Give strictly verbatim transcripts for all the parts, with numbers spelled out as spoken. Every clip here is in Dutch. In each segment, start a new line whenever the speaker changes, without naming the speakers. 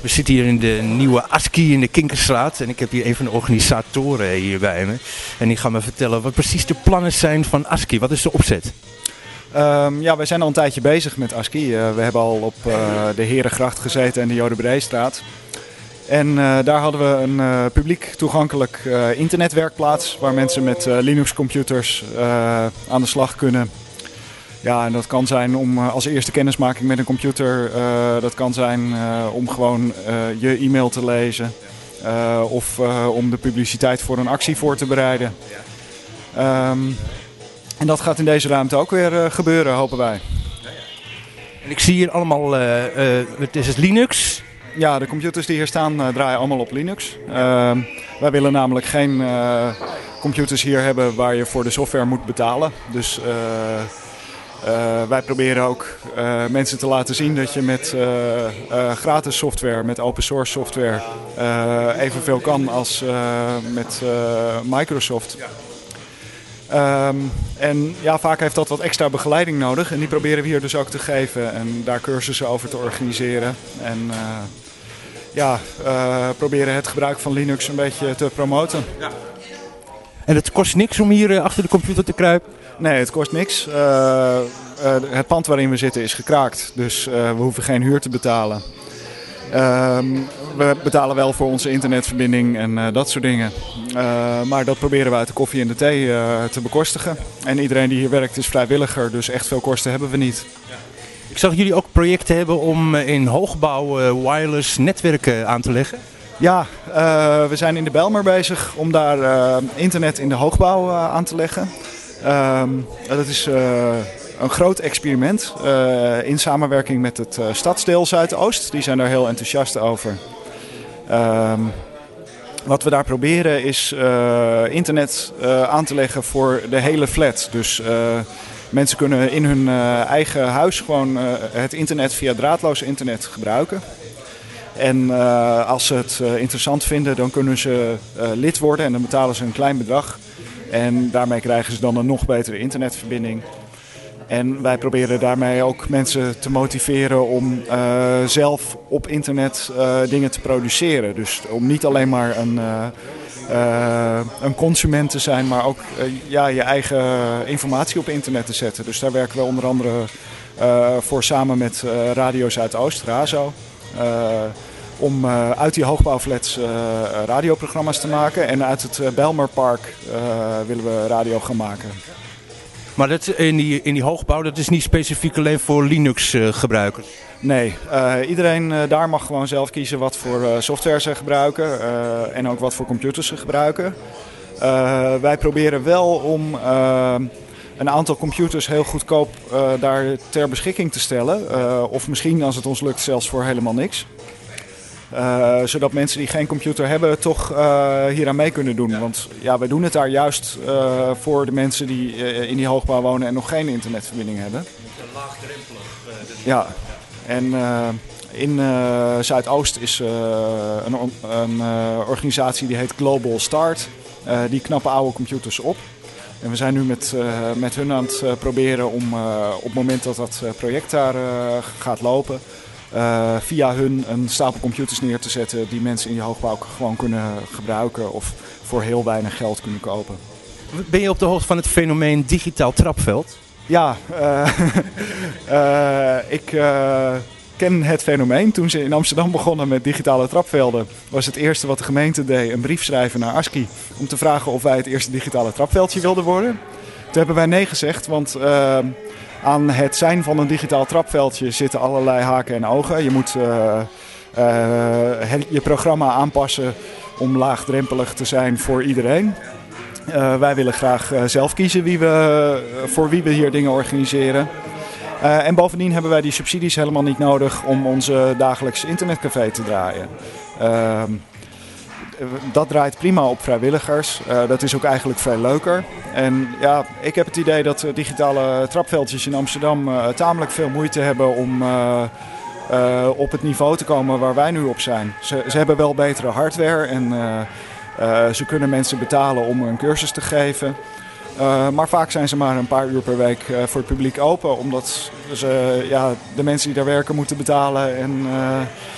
We zitten hier in de nieuwe ASCII in de Kinkerstraat en ik heb hier een van de organisatoren hier bij me. En die gaat me vertellen wat precies de plannen zijn van ASCII. Wat is de opzet?
Um, ja, wij zijn al een tijdje bezig met ASCII. Uh, we hebben al op uh, de Herengracht gezeten en de Jodenbreestraat. En uh, daar hadden we een uh, publiek toegankelijk uh, internetwerkplaats waar mensen met uh, Linux computers uh, aan de slag kunnen. Ja, en dat kan zijn om uh, als eerste kennismaking met een computer, uh, dat kan zijn uh, om gewoon uh, je e-mail te lezen uh, of uh, om de publiciteit voor een actie voor te bereiden. Um, en dat gaat in deze ruimte ook weer uh, gebeuren, hopen wij.
En ik zie hier allemaal, uh, uh, het is het Linux.
Ja, de computers die hier staan uh, draaien allemaal op Linux. Uh, wij willen namelijk geen uh, computers hier hebben waar je voor de software moet betalen. Dus uh, uh, wij proberen ook uh, mensen te laten zien dat je met uh, uh, gratis software, met open source software, uh, evenveel kan als uh, met uh, Microsoft. Um, en ja, vaak heeft dat wat extra begeleiding nodig en die proberen we hier dus ook te geven en daar cursussen over te organiseren. En uh, ja, uh, proberen het gebruik van Linux een beetje te promoten. Ja.
En het kost niks om hier uh, achter de computer te kruipen?
Nee, het kost niks. Uh, uh, het pand waarin we zitten is gekraakt, dus uh, we hoeven geen huur te betalen. Um, we betalen wel voor onze internetverbinding en uh, dat soort dingen. Uh, maar dat proberen we uit de koffie en de thee uh, te bekostigen. En iedereen die hier werkt is vrijwilliger, dus echt veel kosten hebben we niet. Ja.
Ik zag jullie ook projecten hebben om in hoogbouw uh, wireless netwerken aan te leggen.
Ja, uh, we zijn in de Bijlmer bezig om daar uh, internet in de hoogbouw uh, aan te leggen. Uh, dat is uh, een groot experiment uh, in samenwerking met het uh, stadsdeel Zuidoost. Die zijn daar heel enthousiast over. Uh, wat we daar proberen is uh, internet uh, aan te leggen voor de hele flat. Dus uh, mensen kunnen in hun uh, eigen huis gewoon uh, het internet via draadloos internet gebruiken. En uh, als ze het uh, interessant vinden, dan kunnen ze uh, lid worden en dan betalen ze een klein bedrag. En daarmee krijgen ze dan een nog betere internetverbinding. En wij proberen daarmee ook mensen te motiveren om uh, zelf op internet uh, dingen te produceren. Dus om niet alleen maar een, uh, uh, een consument te zijn, maar ook uh, ja, je eigen informatie op internet te zetten. Dus daar werken we onder andere uh, voor samen met uh, Radio Zuidoost, RAZO. Uh, om uh, uit die hoogbouwflats uh, radioprogramma's te maken. En uit het uh, Bijlmerpark uh, willen we radio gaan maken.
Maar dat, in, die, in die hoogbouw, dat is niet specifiek alleen voor Linux uh, gebruikers?
Nee, uh, iedereen uh, daar mag gewoon zelf kiezen wat voor uh, software ze gebruiken. Uh, en ook wat voor computers ze gebruiken. Uh, wij proberen wel om uh, een aantal computers heel goedkoop uh, daar ter beschikking te stellen. Uh, of misschien, als het ons lukt, zelfs voor helemaal niks. Uh, zodat mensen die geen computer hebben toch uh, hier aan mee kunnen doen. Want ja, wij doen het daar juist uh, voor de mensen die uh, in die hoogbouw wonen en nog geen internetverbinding hebben.
Laagdrempelig. Uh, dus...
Ja, en uh, in uh, Zuidoost is uh, een, een uh, organisatie die heet Global Start. Uh, die knappen oude computers op. En we zijn nu met, uh, met hun aan het uh, proberen om uh, op het moment dat dat uh, project daar uh, gaat lopen... Uh, via hun een stapel computers neer te zetten die mensen in die hoogbouw gewoon kunnen gebruiken of voor heel weinig geld kunnen kopen.
Ben je op de hoogte van het fenomeen digitaal trapveld?
Ja, uh, uh, ik uh, ken het fenomeen. Toen ze in Amsterdam begonnen met digitale trapvelden, was het eerste wat de gemeente deed een brief schrijven naar ASCII om te vragen of wij het eerste digitale trapveldje wilden worden. Toen hebben wij nee gezegd, want uh, aan het zijn van een digitaal trapveldje zitten allerlei haken en ogen. Je moet uh, uh, je programma aanpassen om laagdrempelig te zijn voor iedereen. Uh, wij willen graag uh, zelf kiezen wie we, uh, voor wie we hier dingen organiseren. Uh, en bovendien hebben wij die subsidies helemaal niet nodig om onze dagelijks internetcafé te draaien. Uh, Dat draait prima op vrijwilligers. Uh, dat is ook eigenlijk veel leuker. En ja, ik heb het idee dat digitale trapveldjes in Amsterdam uh, tamelijk veel moeite hebben om uh, uh, op het niveau te komen waar wij nu op zijn. Ze, ze hebben wel betere hardware en uh, uh, ze kunnen mensen betalen om een cursus te geven. Uh, maar vaak zijn ze maar een paar uur per week uh, voor het publiek open, omdat ze, ja, de mensen die daar werken moeten betalen en... Uh,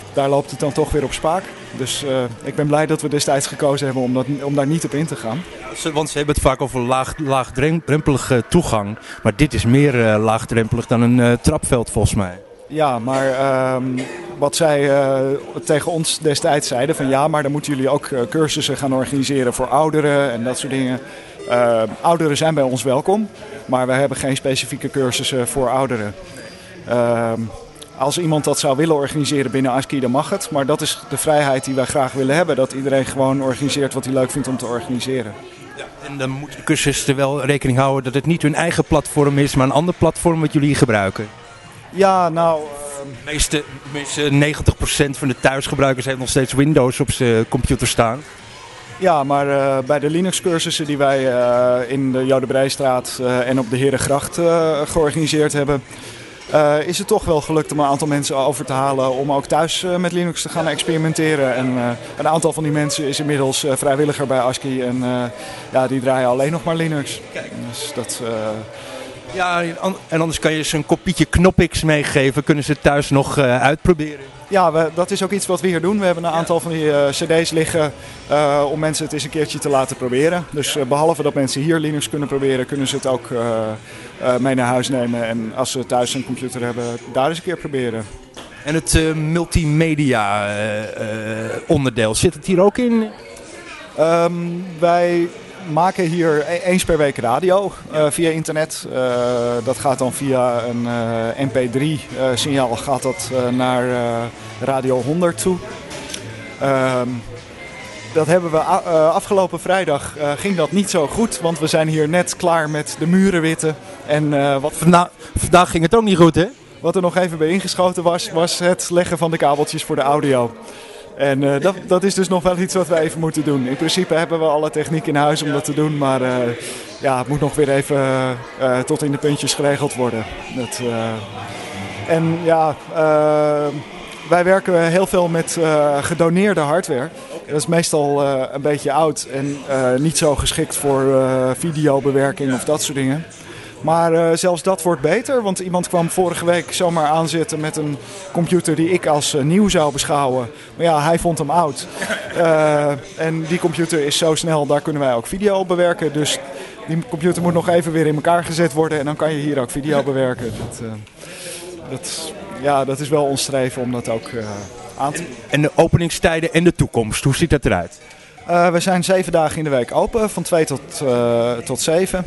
daar loopt het dan toch weer op spaak. Dus uh, ik ben blij dat we destijds gekozen hebben om, dat, om daar niet op in te gaan.
Ja, want ze hebben het vaak over laag, laagdrempelige toegang. Maar dit is meer uh, laagdrempelig dan een uh, trapveld volgens mij.
Ja, maar uh, wat zij uh, tegen ons destijds zeiden van ja, maar dan moeten jullie ook uh, cursussen gaan organiseren voor ouderen en dat soort dingen. Uh, ouderen zijn bij ons welkom, maar wij hebben geen specifieke cursussen voor ouderen. Uh, als iemand dat zou willen organiseren binnen ASCII, dan mag het. Maar dat is de vrijheid die wij graag willen hebben. Dat iedereen gewoon organiseert wat hij leuk vindt om te organiseren.
Ja, en dan moeten de cursisten wel rekening houden dat het niet hun eigen platform is, maar een ander platform wat jullie gebruiken.
Ja, nou...
De meeste, meeste negentig procent van de thuisgebruikers heeft nog steeds Windows op zijn computer staan.
Ja, maar uh, bij de Linux-cursussen die wij uh, in de Jodenbreestraat uh, en op de Herengracht uh, georganiseerd hebben, uh, is het toch wel gelukt om een aantal mensen over te halen om ook thuis uh, met Linux te gaan experimenteren. En uh, een aantal van die mensen is inmiddels uh, vrijwilliger bij ASCII en uh, ja, die draaien alleen nog maar Linux. Kijk. Dus dat... Uh,
Ja, en anders kan je ze een kopietje Knoppix meegeven. Kunnen ze het thuis nog uh, uitproberen?
Ja, we, dat is ook iets wat we hier doen. We hebben een aantal van die uh, cd's liggen uh, om mensen het eens een keertje te laten proberen. Dus uh, behalve dat mensen hier Linux kunnen proberen, kunnen ze het ook uh, uh, mee naar huis nemen. En als ze thuis een computer hebben, daar eens een keer proberen.
En het uh, multimedia uh, uh, onderdeel, zit het hier ook in?
Um, wij... maken hier eens per week radio uh, via internet. Uh, dat gaat dan via een uh, M P drie uh, signaal gaat dat uh, naar uh, Radio honderd toe. Uh, dat hebben we uh, afgelopen vrijdag uh, ging dat niet zo goed, want we zijn hier net klaar met de muren witten. En uh, wat
Vanda- vandaag ging het ook niet goed, hè?
Wat er nog even bij ingeschoten was, was het leggen van de kabeltjes voor de audio. En uh, dat, dat is dus nog wel iets wat we even moeten doen. In principe hebben we alle techniek in huis om dat te doen, maar uh, ja, het moet nog weer even uh, tot in de puntjes geregeld worden. Dat, uh, en ja, uh, wij werken heel veel met uh, gedoneerde hardware. Dat is meestal uh, een beetje oud en uh, niet zo geschikt voor uh, videobewerking of dat soort dingen. Maar uh, zelfs dat wordt beter, want iemand kwam vorige week zomaar aanzetten met een computer die ik als uh, nieuw zou beschouwen. Maar ja, hij vond hem oud. Uh, en die computer is zo snel, daar kunnen wij ook video op bewerken. Dus die computer moet nog even weer in elkaar gezet worden en dan kan je hier ook video bewerken. Dat, uh, dat, ja, dat is wel ons streven om dat ook uh, aan te...
En de openingstijden en de toekomst, hoe ziet dat eruit?
Uh, we zijn zeven dagen in de week open, van twee tot, uh, tot zeven.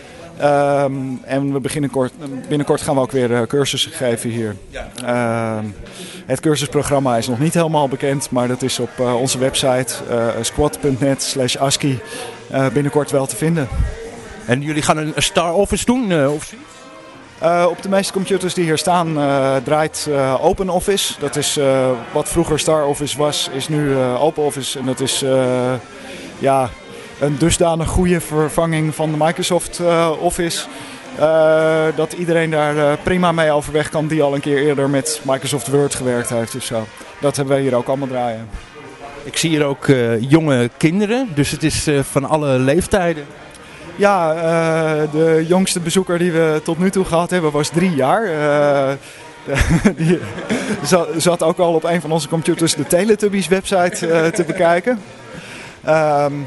Um, en we beginnen kort, binnenkort gaan we ook weer uh, cursussen geven hier. Uh, het cursusprogramma is nog niet helemaal bekend, maar dat is op uh, onze website uh, squad punt net slash ascii uh, binnenkort wel te vinden.
En jullie gaan een Star Office doen? Uh, of...
uh, op de meeste computers die hier staan uh, draait uh, OpenOffice. Dat is uh, wat vroeger Star Office was, is nu uh, OpenOffice. En dat is uh, ja... een dusdanig goede vervanging van de Microsoft uh, Office. Uh, dat iedereen daar uh, prima mee overweg kan die al een keer eerder met Microsoft Word gewerkt heeft of zo. Dat hebben wij hier ook allemaal draaien.
Ik zie hier ook uh, jonge kinderen, dus het is uh, van alle leeftijden.
Ja, uh, de jongste bezoeker die we tot nu toe gehad hebben was drie jaar. Uh, die zat ook al op een van onze computers de Teletubbies website uh, te bekijken. Um,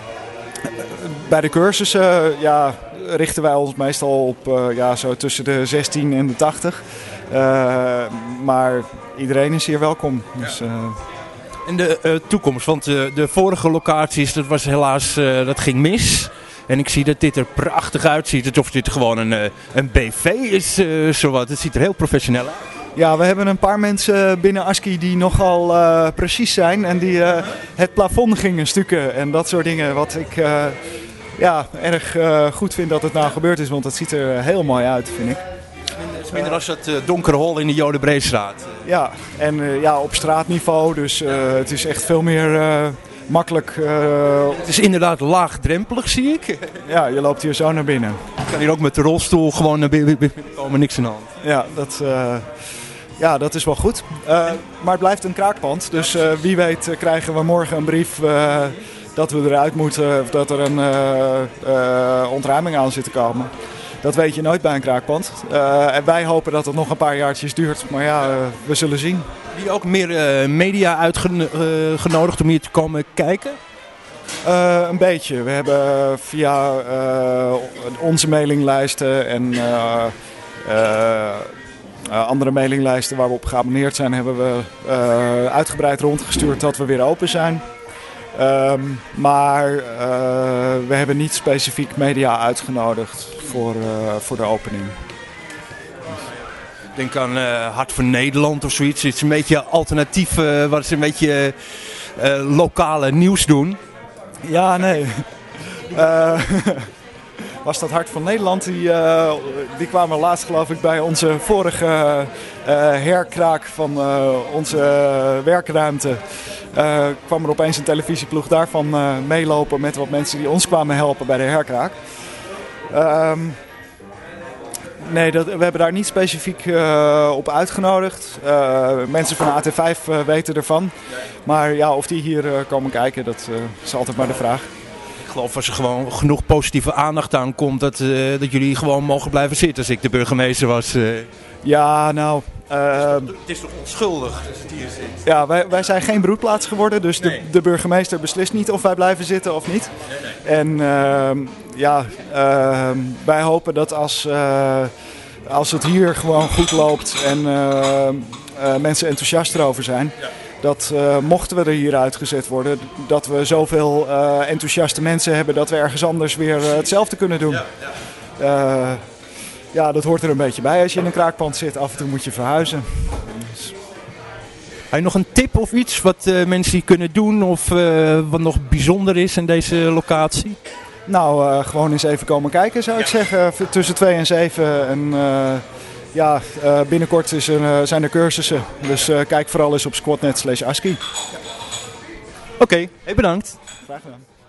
Bij de cursussen ja, richten wij ons meestal op uh, ja, zo tussen de zestien en de tachtig. Uh, maar iedereen is hier welkom. Dus, uh...
En de uh, toekomst, want uh, de vorige locaties, dat was helaas, uh, dat ging mis. En ik zie dat dit er prachtig uitziet, alsof dit gewoon een, uh, een B V is, uh, zowat. Het ziet er heel professioneel uit.
Ja, we hebben een paar mensen binnen ASCII die nogal uh, precies zijn en die uh, het plafond gingen stukken en dat soort dingen. Wat ik uh, ja, erg uh, goed vind dat het nou gebeurd is, want het ziet er heel mooi uit, vind ik.
Het is minder als dat uh, donkere hol in de Jodenbreestraat.
Ja, en uh, ja, op straatniveau, dus uh, het is echt veel meer uh, makkelijk. Uh,
het is inderdaad laagdrempelig, zie ik.
Ja, je loopt hier zo naar binnen.
Je kan hier ook met de rolstoel gewoon naar binnen komen, niks aan de hand.
Ja, dat... Uh, Ja, dat is wel goed. Uh, maar het blijft een kraakpand. Dus uh, wie weet uh, krijgen we morgen een brief uh, dat we eruit moeten. Of dat er een uh, uh, ontruiming aan zit te komen. dat weet je nooit bij een kraakpand. Uh, en wij hopen dat het nog een paar jaartjes duurt. Maar ja, uh, we zullen zien.
Heb je ook meer uh, media uitgenodigd uh, om hier te komen kijken?
Uh, een beetje. We hebben via uh, onze mailinglijsten en uh, uh, uh, andere mailinglijsten waar we op geabonneerd zijn, hebben we uh, uitgebreid rondgestuurd dat we weer open zijn. Um, maar uh, we hebben niet specifiek media uitgenodigd voor, uh, voor de opening.
Denk aan uh, Hart voor Nederland of zoiets. Het is een beetje alternatief, uh, waar ze een beetje uh, lokale nieuws doen.
Ja, nee. Uh, was dat Hart van Nederland? Die, uh, die kwamen laatst geloof ik bij onze vorige uh, herkraak van uh, onze uh, werkruimte. Uh, kwam er opeens een televisieploeg daarvan uh, meelopen met wat mensen die ons kwamen helpen bij de herkraak. Um, nee, dat, we hebben daar niet specifiek uh, op uitgenodigd. Uh, mensen van A T vijf uh, weten ervan. Maar ja, of die hier uh, komen kijken, dat uh, is altijd maar de vraag.
Ik geloof als er gewoon genoeg positieve aandacht aan komt, dat, uh, dat jullie gewoon mogen blijven zitten als ik de burgemeester was. Uh.
Ja, nou... Uh,
het is toch onschuldig als het hier zit?
Ja, wij, wij zijn geen broedplaats geworden, dus nee. de, de burgemeester beslist niet of wij blijven zitten of niet. Nee, nee. En uh, ja, uh, wij hopen dat als, uh, als het hier gewoon goed loopt en uh, uh, mensen enthousiast erover zijn, ja. dat uh, mochten we er hier uitgezet worden, dat we zoveel uh, enthousiaste mensen hebben dat we ergens anders weer uh, hetzelfde kunnen doen. Ja, ja. Uh, Ja, dat hoort er een beetje bij. Als je in een kraakpand zit, af en toe moet je verhuizen. Dus...
Heb je nog een tip of iets wat uh, mensen hier kunnen doen of uh, wat nog bijzonder is in deze locatie?
Nou, uh, gewoon eens even komen kijken zou ik ja. zeggen. Tussen twee en zeven. En, uh, ja, uh, binnenkort is er, uh, zijn er cursussen. Dus uh, kijk vooral eens op squatnet slash aski.
Ja. Oké, okay, hey, bedankt.
Graag gedaan.